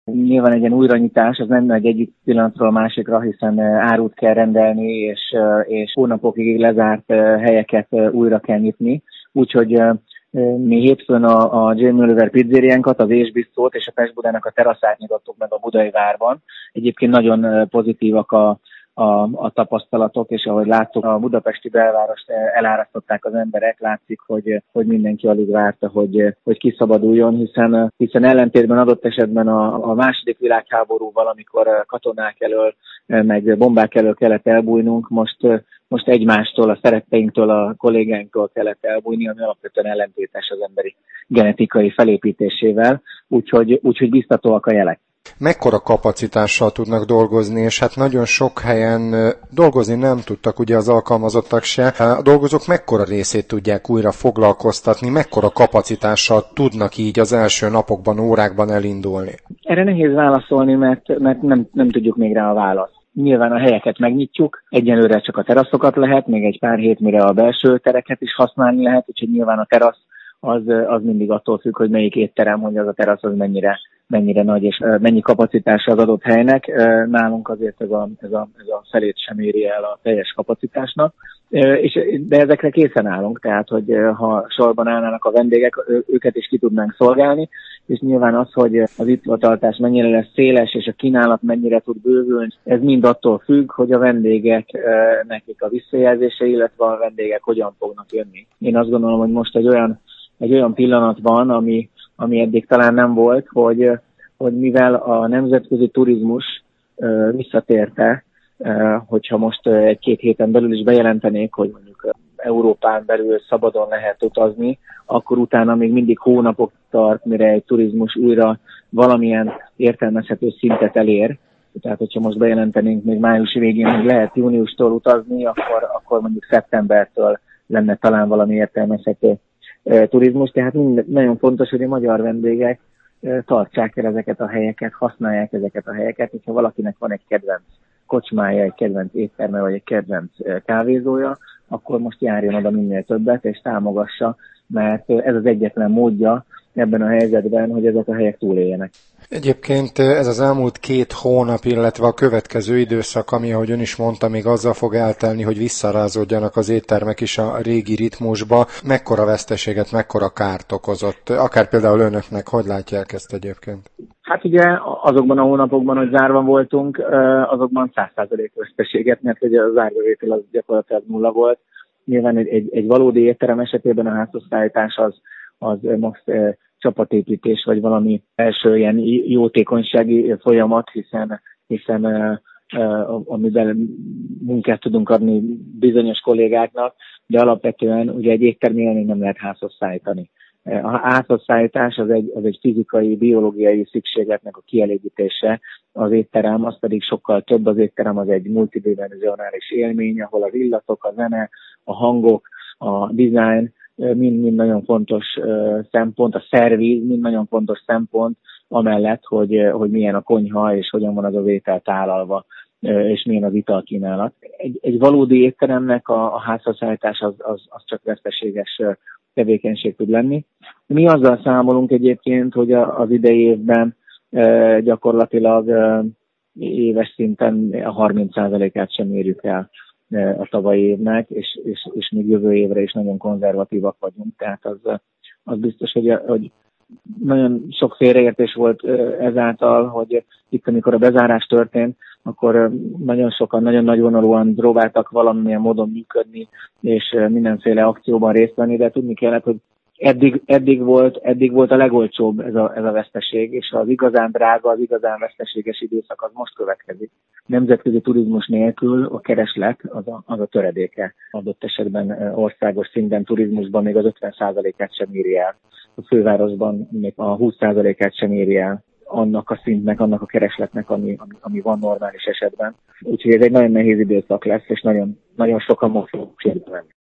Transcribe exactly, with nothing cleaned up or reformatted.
Nyilván egy ilyen újranyitás, az nem megy egyik pillanatról a másikra, hiszen árut kell rendelni, és, és hónapokig lezárt helyeket újra kell nyitni. Úgyhogy mi hétfőn a, a Jamie Oliver pizzériánkat, az Ésbisztót és a Pest-Budának a teraszát nyitottuk meg a Budai Várban. Egyébként nagyon pozitívak a, a, a tapasztalatok, és ahogy láttuk, a budapesti belvárost elárasztották az emberek, látszik, hogy, hogy mindenki alig várta, hogy, hogy kiszabaduljon, hiszen, hiszen ellentétben adott esetben a, a második világháborúval, amikor katonák elől, meg bombák elől kellett elbújnunk, most Most egymástól, a szeretteinktől, a kollégáinktól kellett elbújni, ami alapvetően ellentétes az emberi genetikai felépítésével, úgyhogy, úgyhogy biztatóak a jelek. Mekkora kapacitással tudnak dolgozni, és hát nagyon sok helyen dolgozni nem tudtak ugye az alkalmazottak se. A dolgozók mekkora részét tudják újra foglalkoztatni, mekkora kapacitással tudnak így az első napokban, órákban elindulni? Erre nehéz válaszolni, mert, mert nem, nem tudjuk még rá a választ. Nyilván a helyeket megnyitjuk, egyenlőre csak a teraszokat lehet, még egy pár hét mire a belső tereket is használni lehet, úgyhogy nyilván a terasz az, az mindig attól függ, hogy melyik étterem, hogy az a terasz az mennyire, mennyire nagy és mennyi kapacitása az adott helynek. Nálunk azért ez a, ez a, ez a felét sem éri el a teljes kapacitásnak, és, de ezekre készen állunk, tehát hogy ha sorban állnának a vendégek, őket is ki tudnánk szolgálni, és nyilván az, hogy az ittvatartás mennyire lesz széles, és a kínálat mennyire tud bővülni, ez mind attól függ, hogy a vendégek, nekik a visszajelzése, illetve a vendégek hogyan fognak jönni. Én azt gondolom, hogy most egy olyan, egy olyan pillanat van, ami, ami eddig talán nem volt, hogy, hogy mivel a nemzetközi turizmus visszatérte, hogyha most egy-két héten belül is bejelentenék, hogy mondjuk Európán belül szabadon lehet utazni, akkor utána még mindig hónapok tart, mire egy turizmus újra valamilyen értelmezhető szintet elér. Tehát, hogyha most bejelentenénk még május végén, hogy lehet júniustól utazni, akkor, akkor mondjuk szeptembertől lenne talán valami értelmezhető turizmus. Tehát mind, nagyon fontos, hogy a magyar vendégek tartsák el ezeket a helyeket, használják ezeket a helyeket, hogyha valakinek van egy kedvenc kocsmája, egy kedvenc étterme, vagy egy kedvenc kávézója, akkor most járjon oda minél többet, és támogassa, mert ez az egyetlen módja ebben a helyzetben, hogy ezek a helyek túléljenek. Egyébként ez az elmúlt két hónap, illetve a következő időszak, ami, ahogy ön is mondta, még azzal fog eltelni, hogy visszarázódjanak az éttermek is a régi ritmusba. Mekkora veszteséget, mekkora kárt okozott? Akár például önöknek, hogy látják ezt egyébként? Hát ugye azokban a hónapokban, hogy zárva voltunk, azokban száz százalék veszteséget, mert ugye az árbevétel az gyakorlatilag nulla volt. Nyilván egy, egy, egy valódi étterem esetében a házhozszállítás az, az most csapatépítés, vagy valami első ilyen jótékonysági folyamat, hiszen, hiszen amiben munkát tudunk adni bizonyos kollégáknak, de alapvetően ugye egy éttermi élmény nem lehet házhoz szállítani. A házhoz szállítás az egy, az egy fizikai, biológiai szükségletnek a kielégítése, az étterem, az pedig sokkal több, az étterem az egy multidimensionális élmény, ahol az illatok, a zene, a hangok, a design mind-mind nagyon fontos szempont, a szervíz mind nagyon fontos szempont, amellett, hogy, hogy milyen a konyha, és hogyan van az az étel tálalva, és milyen az italkínálat. Egy, egy valódi étteremnek a, a házhozszállítás az, az, az csak veszteséges tevékenység tud lenni. Mi azzal számolunk egyébként, hogy az idei évben e, gyakorlatilag e, éves szinten a harminc százalékát sem érjük el e, a tavalyi évnek, és, és, és még jövő évre is nagyon konzervatívak vagyunk. Tehát az, az biztos, hogy, hogy nagyon sok félreértés volt ezáltal, hogy itt, amikor a bezárás történt, akkor nagyon sokan, nagyon nagyvonalúan próbáltak valamilyen módon működni, és mindenféle akcióban részt venni, de tudni kellett, hogy eddig, eddig, volt, eddig volt a legolcsóbb ez a, ez a veszteség, és az igazán drága, az igazán veszteséges időszak az most következik. Nemzetközi turizmus nélkül a kereslet az a, az a töredéke. Adott esetben országos szinten turizmusban még az ötven százalékát sem éri el. A fővárosban még a húsz százalékát sem éri el annak a szintnek, annak a keresletnek, ami, ami, ami van normális esetben. Úgyhogy ez egy nagyon nehéz időszak lesz, és nagyon, nagyon sokan most fogunk sérülni.